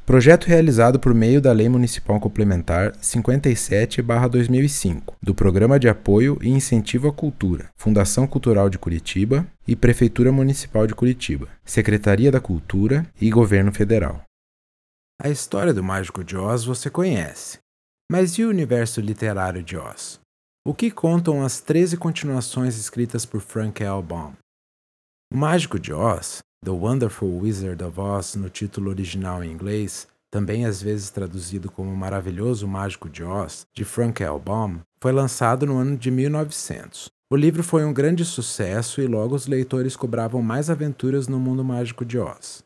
Projeto realizado por meio da Lei Municipal Complementar 57/2005, do Programa de Apoio e Incentivo à Cultura, Fundação Cultural de Curitiba e Prefeitura Municipal de Curitiba, Secretaria da Cultura e Governo Federal. A história do Mágico de Oz você conhece, mas e o universo literário de Oz? O que contam as 13 continuações escritas por Frank L. Baum? O Mágico de Oz, The Wonderful Wizard of Oz no título original em inglês, também às vezes traduzido como Maravilhoso Mágico de Oz, de Frank L. Baum, foi lançado no ano de 1900. O livro foi um grande sucesso e logo os leitores cobravam mais aventuras no mundo mágico de Oz.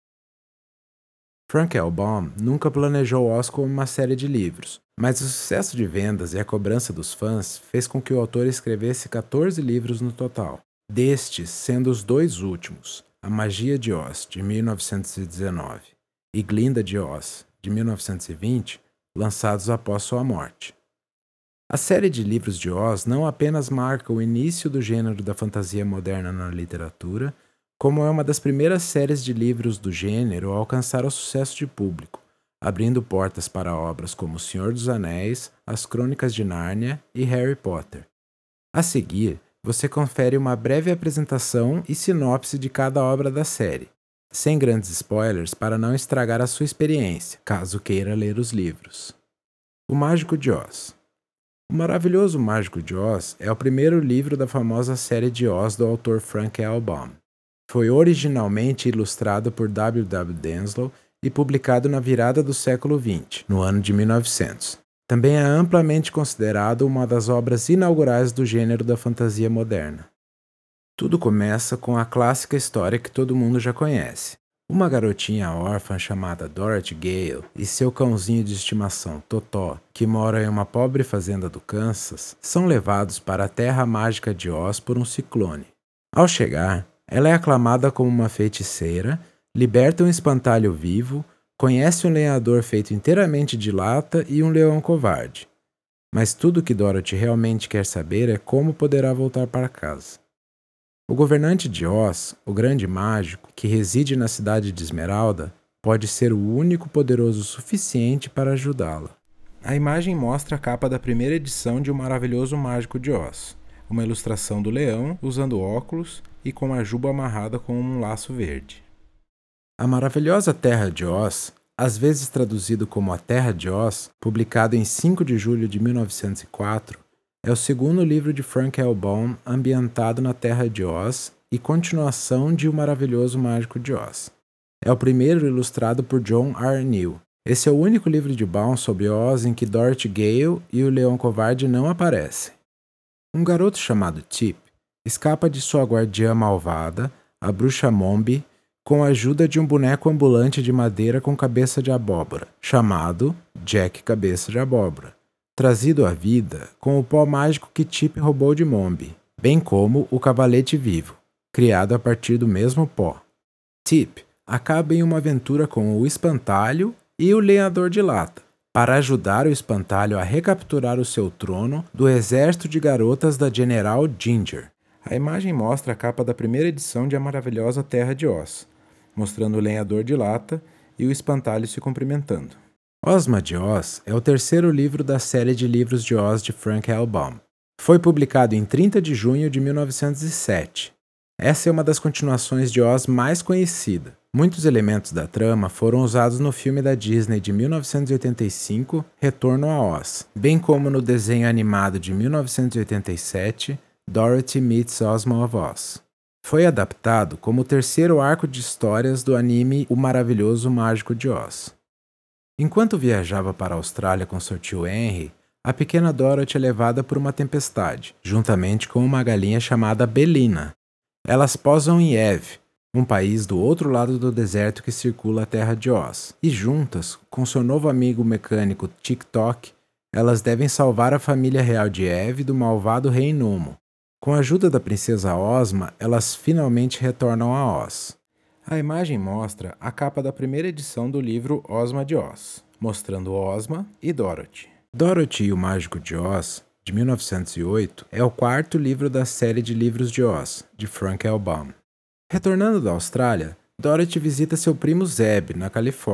Frank L. Baum nunca planejou Oz como uma série de livros, mas o sucesso de vendas e a cobrança dos fãs fez com que o autor escrevesse 14 livros no total. Destes sendo os 2 últimos, A Magia de Oz, de 1919, e Glinda de Oz, de 1920, lançados após sua morte. A série de livros de Oz não apenas marca o início do gênero da fantasia moderna na literatura, como é uma das primeiras séries de livros do gênero a alcançar o sucesso de público, abrindo portas para obras como O Senhor dos Anéis, As Crônicas de Nárnia e Harry Potter. A seguir, você confere uma breve apresentação e sinopse de cada obra da série, sem grandes spoilers para não estragar a sua experiência, caso queira ler os livros. O Mágico de Oz. O Maravilhoso Mágico de Oz é o primeiro livro da famosa série de Oz do autor Frank L. Baum. Foi originalmente ilustrado por W. W. Denslow e publicado na virada do século XX, no ano de 1900. Também é amplamente considerado uma das obras inaugurais do gênero da fantasia moderna. Tudo começa com a clássica história que todo mundo já conhece. Uma garotinha órfã chamada Dorothy Gale e seu cãozinho de estimação, Totó, que mora em uma pobre fazenda do Kansas, são levados para a terra mágica de Oz por um ciclone. Ao chegar, ela é aclamada como uma feiticeira, liberta um espantalho vivo, conhece um lenhador feito inteiramente de lata e um leão covarde. Mas tudo que Dorothy realmente quer saber é como poderá voltar para casa. O governante de Oz, o grande mágico, que reside na cidade de Esmeralda, pode ser o único poderoso o suficiente para ajudá-la. A imagem mostra a capa da primeira edição de O Maravilhoso Mágico de Oz, uma ilustração do leão usando óculos e com a juba amarrada com um laço verde. A Maravilhosa Terra de Oz, às vezes traduzido como A Terra de Oz, publicado em 5 de julho de 1904, é o segundo livro de Frank L. Baum ambientado na Terra de Oz e continuação de O Maravilhoso Mágico de Oz. É o primeiro ilustrado por John R. Neal. Esse é o único livro de Baum sobre Oz em que Dorothy Gale e o Leão Covarde não aparecem. Um garoto chamado Chip escapa de sua guardiã malvada, a Bruxa Mombi, com a ajuda de um boneco ambulante de madeira com cabeça de abóbora, chamado Jack Cabeça de Abóbora, trazido à vida com o pó mágico que Chip roubou de Mombi, bem como o cavalete vivo, criado a partir do mesmo pó. Chip acaba em uma aventura com o Espantalho e o Lenhador de Lata, para ajudar o Espantalho a recapturar o seu trono do exército de garotas da General Ginger. A imagem mostra a capa da primeira edição de A Maravilhosa Terra de Oz, mostrando o Lenhador de Lata e o Espantalho se cumprimentando. Ozma de Oz é o terceiro livro da série de livros de Oz de Frank L. Baum. Foi publicado em 30 de junho de 1907. Essa é uma das continuações de Oz mais conhecida. Muitos elementos da trama foram usados no filme da Disney de 1985, Retorno a Oz, bem como no desenho animado de 1987, Dorothy Meets Ozma of Oz. Foi adaptado como o terceiro arco de histórias do anime O Maravilhoso Mágico de Oz. Enquanto viajava para a Austrália com seu tio Henry, a pequena Dorothy é levada por uma tempestade, juntamente com uma galinha chamada Belina. Elas posam em Ev, um país do outro lado do deserto que circula a terra de Oz, e juntas, com seu novo amigo mecânico Tik-Tok, elas devem salvar a família real de Ev do malvado rei Nomo. Com a ajuda da princesa Ozma, elas finalmente retornam a Oz. A imagem mostra a capa da primeira edição do livro Ozma de Oz, mostrando Ozma e Dorothy. Dorothy e o Mágico de Oz, de 1908, é o quarto livro da série de livros de Oz, de Frank L. Baum. Retornando da Austrália, Dorothy visita seu primo Zeb, na Califórnia,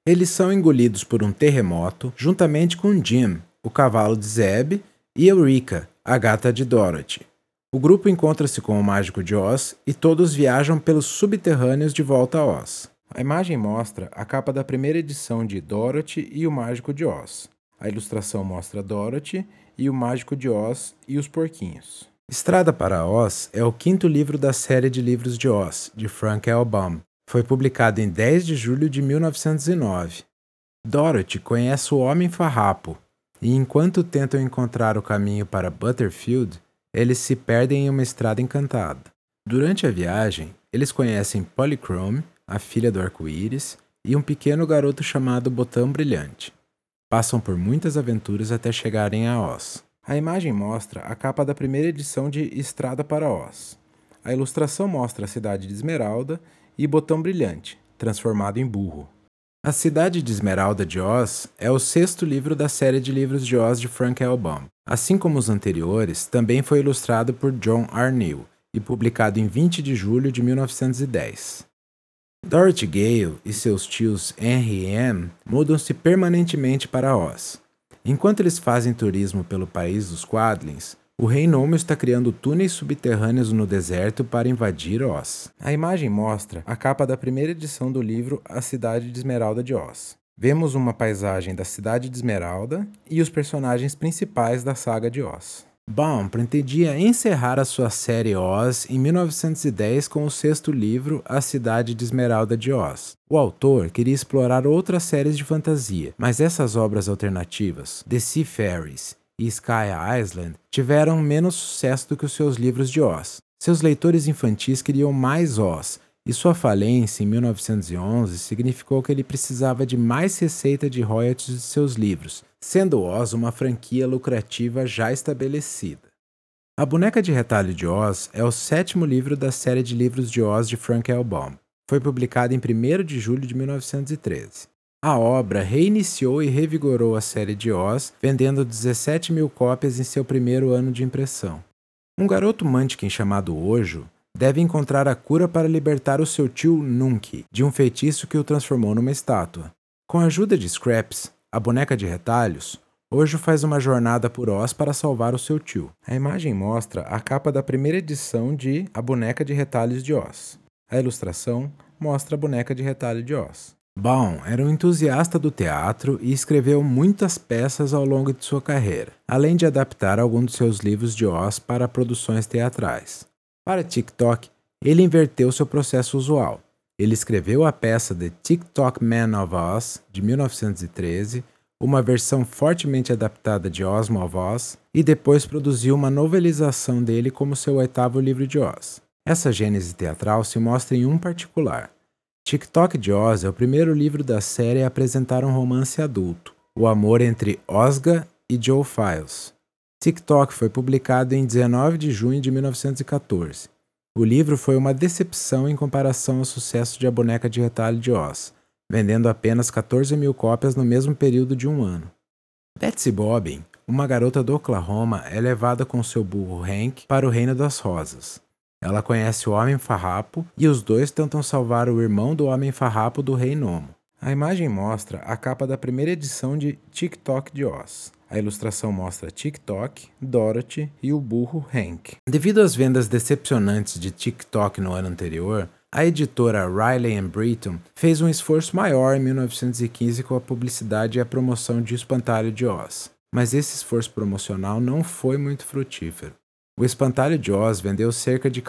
Eles são engolidos por um terremoto, juntamente com Jim, o cavalo de Zeb, e Eureka, a gata de Dorothy. O grupo encontra-se com o Mágico de Oz e todos viajam pelos subterrâneos de volta a Oz. A imagem mostra a capa da primeira edição de Dorothy e o Mágico de Oz. A ilustração mostra Dorothy e o Mágico de Oz e os porquinhos. Estrada para Oz é o quinto livro da série de livros de Oz, de Frank L. Baum. Foi publicado em 10 de julho de 1909. Dorothy conhece o Homem Farrapo, e enquanto tentam encontrar o caminho para Butterfield, eles se perdem em uma estrada encantada. Durante a viagem, eles conhecem Polychrome, a filha do arco-íris, e um pequeno garoto chamado Botão Brilhante. Passam por muitas aventuras até chegarem a Oz. A imagem mostra a capa da primeira edição de Estrada para Oz. A ilustração mostra a cidade de Esmeralda e Botão Brilhante, transformado em burro. A Cidade de Esmeralda de Oz é o sexto livro da série de livros de Oz de Frank L. Baum. Assim como os anteriores, também foi ilustrado por John R. Neal e publicado em 20 de julho de 1910. Dorothy Gale e seus tios Henry e Anne mudam-se permanentemente para Oz. Enquanto eles fazem turismo pelo país dos Quadlings, o Rei Gnomo está criando túneis subterrâneos no deserto para invadir Oz. A imagem mostra a capa da primeira edição do livro A Cidade de Esmeralda de Oz. Vemos uma paisagem da Cidade de Esmeralda e os personagens principais da saga de Oz. Baum pretendia encerrar a sua série Oz em 1910 com o sexto livro A Cidade de Esmeralda de Oz. O autor queria explorar outras séries de fantasia, mas essas obras alternativas, The Sea Fairies e Sky Island, tiveram menos sucesso do que os seus livros de Oz. Seus leitores infantis queriam mais Oz, e sua falência em 1911 significou que ele precisava de mais receita de royalties de seus livros, sendo Oz uma franquia lucrativa já estabelecida. A Boneca de Retalho de Oz é o sétimo livro da série de livros de Oz de Frank L. Baum. Foi publicado em 1º de julho de 1913. A obra reiniciou e revigorou a série de Oz, vendendo 17 mil cópias em seu primeiro ano de impressão. Um garoto Munchkin chamado Ojo deve encontrar a cura para libertar o seu tio Nunky de um feitiço que o transformou numa estátua. Com a ajuda de Scraps, a boneca de retalhos, Ojo faz uma jornada por Oz para salvar o seu tio. A imagem mostra a capa da primeira edição de A Boneca de Retalhos de Oz. A ilustração mostra a boneca de retalho de Oz. Baum era um entusiasta do teatro e escreveu muitas peças ao longo de sua carreira, além de adaptar alguns de seus livros de Oz para produções teatrais. Para TikTok, ele inverteu seu processo usual. Ele escreveu a peça The Tick-Tock Man of Oz, de 1913, uma versão fortemente adaptada de Ozma of Oz, e depois produziu uma novelização dele como seu oitavo livro de Oz. Essa gênese teatral se mostra em um particular. Tick-Tock de Oz é o primeiro livro da série a apresentar um romance adulto, o amor entre Ozga e Joe Files. Tick-Tock foi publicado em 19 de junho de 1914. O livro foi uma decepção em comparação ao sucesso de A Boneca de Retalho de Oz, vendendo apenas 14 mil cópias no mesmo período de um ano. Betsy Bobbin, uma garota do Oklahoma, é levada com seu burro Hank para o Reino das Rosas. Ela conhece o Homem Farrapo e os dois tentam salvar o irmão do Homem Farrapo do Rei Gnomo. A imagem mostra a capa da primeira edição de Tick-Tock de Oz. A ilustração mostra Tick-Tock, Dorothy e o burro Hank. Devido às vendas decepcionantes de Tick-Tock no ano anterior, a editora Riley & Britton fez um esforço maior em 1915 com a publicidade e a promoção de O Espantalho de Oz. Mas esse esforço promocional não foi muito frutífero. O Espantalho de Oz vendeu cerca de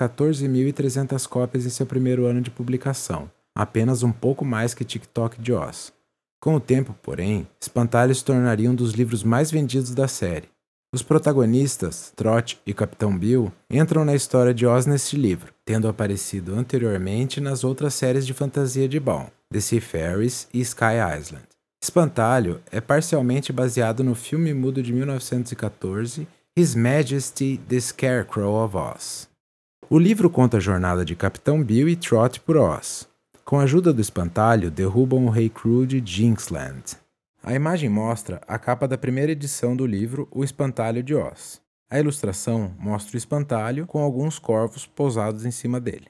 14.300 cópias em seu primeiro ano de publicação, apenas um pouco mais que Tick-Tock de Oz. Com o tempo, porém, Espantalho se tornaria um dos livros mais vendidos da série. Os protagonistas, Trot e Capitão Bill, entram na história de Oz neste livro, tendo aparecido anteriormente nas outras séries de fantasia de Baum, The Sea Fairies e Sky Island. Espantalho é parcialmente baseado no filme mudo de 1914, His Majesty the Scarecrow of Oz. O livro conta a jornada de Capitão Bill e Trot por Oz. Com a ajuda do espantalho, derrubam o Rei Cru de Jinxland. A imagem mostra a capa da primeira edição do livro O Espantalho de Oz. A ilustração mostra o espantalho com alguns corvos pousados em cima dele.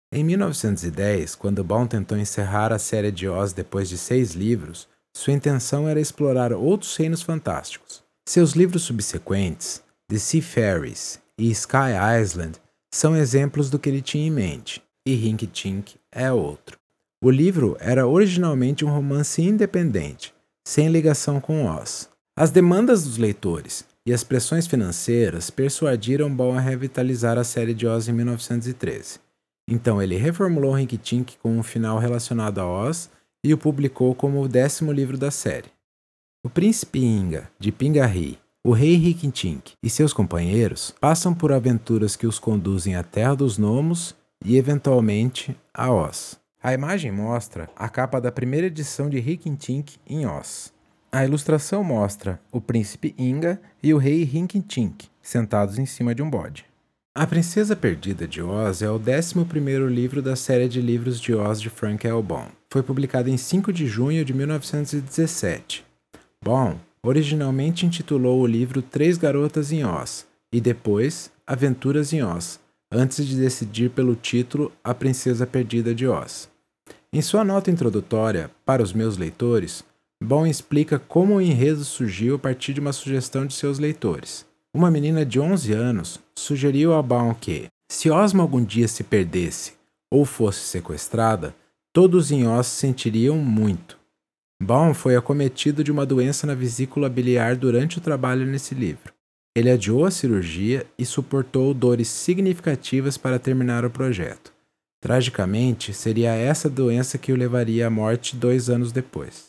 Em 1910, quando Baum tentou encerrar a série de Oz depois de 6 livros, sua intenção era explorar outros reinos fantásticos. Seus livros subsequentes, The Sea Fairies e Sky Island, são exemplos do que ele tinha em mente, e Rinky Tink é outro. O livro era originalmente um romance independente, sem ligação com Oz. As demandas dos leitores e as pressões financeiras persuadiram Baum a revitalizar a série de Oz em 1913. Então ele reformulou Rinky Tink com um final relacionado a Oz e o publicou como o 10º livro da série. O príncipe Inga, de Pingaree, o rei Rinky Tink e seus companheiros passam por aventuras que os conduzem à Terra dos Gnomos e, eventualmente, a Oz. A imagem mostra a capa da primeira edição de Rinky Tink em Oz. A ilustração mostra o príncipe Inga e o rei Rinky Tink sentados em cima de um bode. A Princesa Perdida de Oz é o 11º livro da série de livros de Oz de Frank L. Baum. Foi publicado em 5 de junho de 1917. Baum originalmente intitulou o livro Três Garotas em Oz e depois Aventuras em Oz, antes de decidir pelo título A Princesa Perdida de Oz. Em sua nota introdutória para os meus leitores, Baum explica como o enredo surgiu a partir de uma sugestão de seus leitores. Uma menina de 11 anos sugeriu a Baum que, se Ozma algum dia se perdesse ou fosse sequestrada, todos em Oz sentiriam muito. Baum foi acometido de uma doença na vesícula biliar durante o trabalho nesse livro. Ele adiou a cirurgia e suportou dores significativas para terminar o projeto. Tragicamente, seria essa doença que o levaria à morte 2 anos depois.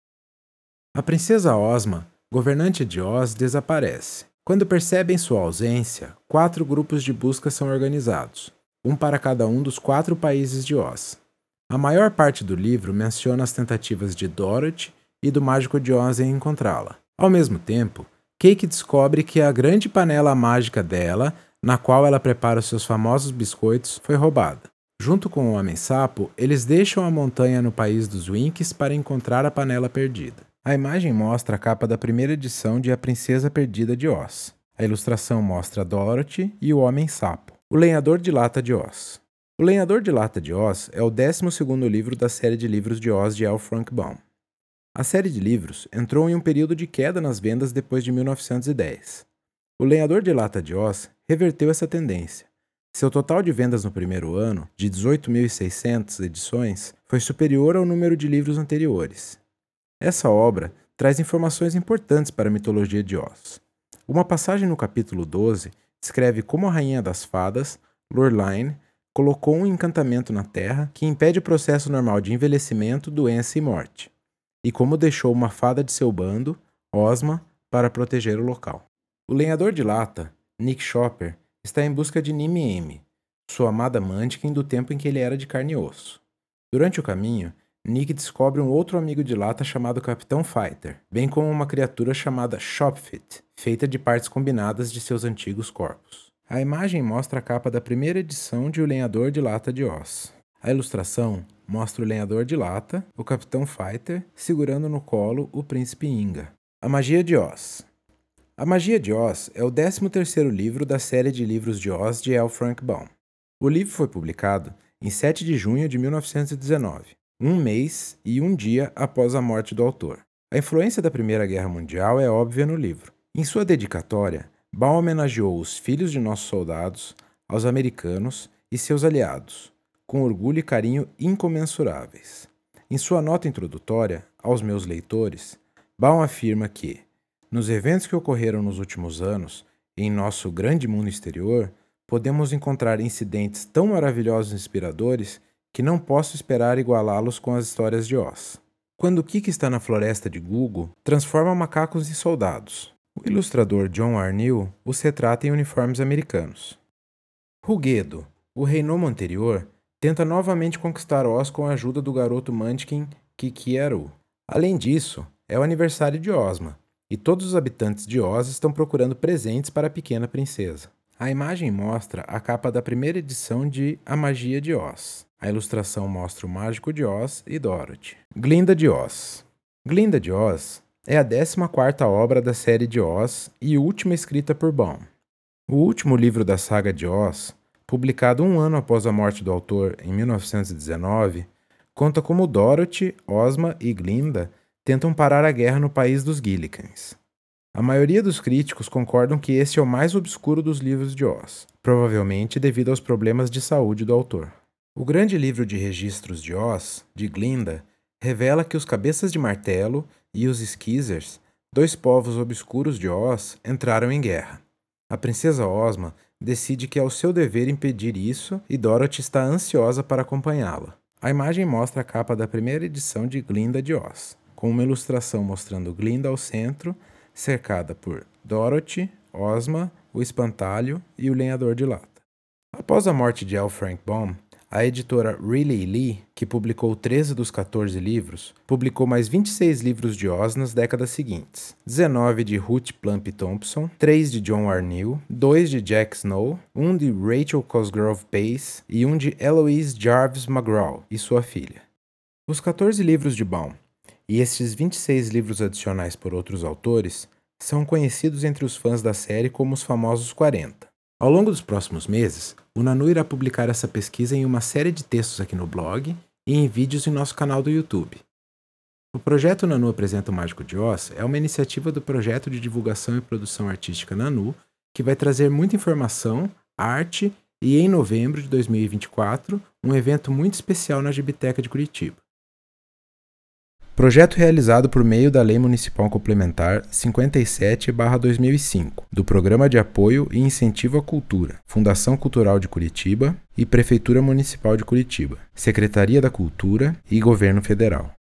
A princesa Ozma, governante de Oz, desaparece. Quando percebem sua ausência, 4 grupos de busca são organizados, um para cada um dos 4 países de Oz. A maior parte do livro menciona as tentativas de Dorothy e do Mágico de Oz em encontrá-la. Ao mesmo tempo, Cake descobre que a grande panela mágica dela, na qual ela prepara os seus famosos biscoitos, foi roubada. Junto com o Homem-Sapo, eles deixam a montanha no país dos Winks para encontrar a panela perdida. A imagem mostra a capa da primeira edição de A Princesa Perdida de Oz. A ilustração mostra Dorothy e o Homem-Sapo. O Lenhador de Lata de Oz. O Lenhador de Lata de Oz é o 12º livro da série de livros de Oz de L. Frank Baum. A série de livros entrou em um período de queda nas vendas depois de 1910. O Lenhador de Lata de Oz reverteu essa tendência. Seu total de vendas no primeiro ano, de 18.600 edições, foi superior ao número de livros anteriores. Essa obra traz informações importantes para a mitologia de Oz. Uma passagem no capítulo 12 descreve como a Rainha das Fadas, Lurline, colocou um encantamento na Terra que impede o processo normal de envelhecimento, doença e morte, e como deixou uma fada de seu bando, Ozma, para proteger o local. O lenhador de lata, Nick Chopper, está em busca de Nimi-Emi, sua amada Munchkin do tempo em que ele era de carne e osso. Durante o caminho, Nick descobre um outro amigo de lata chamado Capitão Fighter, bem como uma criatura chamada Shopfit, feita de partes combinadas de seus antigos corpos. A imagem mostra a capa da primeira edição de O Lenhador de Lata de Oz. A ilustração mostra o lenhador de lata, o Capitão Fighter, segurando no colo o Príncipe Inga. A Magia de Oz. A Magia de Oz é o 13º livro da série de livros de Oz de L. Frank Baum. O livro foi publicado em 7 de junho de 1919, um mês e um dia após a morte do autor. A influência da Primeira Guerra Mundial é óbvia no livro. Em sua dedicatória, Baum homenageou os filhos de nossos soldados, aos americanos e seus aliados, com orgulho e carinho incomensuráveis. Em sua nota introdutória aos meus leitores, Baum afirma que, nos eventos que ocorreram nos últimos anos, em nosso grande mundo exterior, podemos encontrar incidentes tão maravilhosos e inspiradores que não posso esperar igualá-los com as histórias de Oz. Quando Kiki está na floresta de Gugu, transforma macacos em soldados. O ilustrador John Arneal os retrata em uniformes americanos. Ruguedo, o rei gnomo anterior, tenta novamente conquistar Oz com a ajuda do garoto Munchkin Kiki-Aru. Além disso, é o aniversário de Ozma, e todos os habitantes de Oz estão procurando presentes para a pequena princesa. A imagem mostra a capa da primeira edição de A Magia de Oz. A ilustração mostra o Mágico de Oz e Dorothy. Glinda de Oz. Glinda de Oz é a 14ª obra da série de Oz e última escrita por Baum. O último livro da saga de Oz publicado um ano após a morte do autor, em 1919, conta como Dorothy, Ozma e Glinda tentam parar a guerra no país dos Gillikens. A maioria dos críticos concordam que este é o mais obscuro dos livros de Oz, provavelmente devido aos problemas de saúde do autor. O grande livro de registros de Oz, de Glinda, revela que os Cabeças de Martelo e os Skeezers, dois povos obscuros de Oz, entraram em guerra. A princesa Ozma decide que é o seu dever impedir isso e Dorothy está ansiosa para acompanhá-la. A imagem mostra a capa da primeira edição de Glinda de Oz, com uma ilustração mostrando Glinda ao centro, cercada por Dorothy, Ozma, o Espantalho e o Lenhador de Lata. Após a morte de L. Frank Baum, a editora Riley Lee, que publicou 13 dos 14 livros, publicou mais 26 livros de Oz nas décadas seguintes. 19 de Ruth Plump Thompson, 3 de John Arneal, 2 de Jack Snow, 1 de Rachel Cosgrove Pace e 1 de Eloise Jarvis McGraw e sua filha. Os 14 livros de Baum e estes 26 livros adicionais por outros autores são conhecidos entre os fãs da série como os famosos 40. Ao longo dos próximos meses, o Nanu irá publicar essa pesquisa em uma série de textos aqui no blog e em vídeos em nosso canal do YouTube. O projeto Nanu Apresenta o Mágico de Oz é uma iniciativa do projeto de divulgação e produção artística Nanu, que vai trazer muita informação, arte e, em novembro de 2024, um evento muito especial na Gibiteca de Curitiba. Projeto realizado por meio da Lei Municipal Complementar 57/2005, do Programa de Apoio e Incentivo à Cultura, Fundação Cultural de Curitiba e Prefeitura Municipal de Curitiba, Secretaria da Cultura e Governo Federal.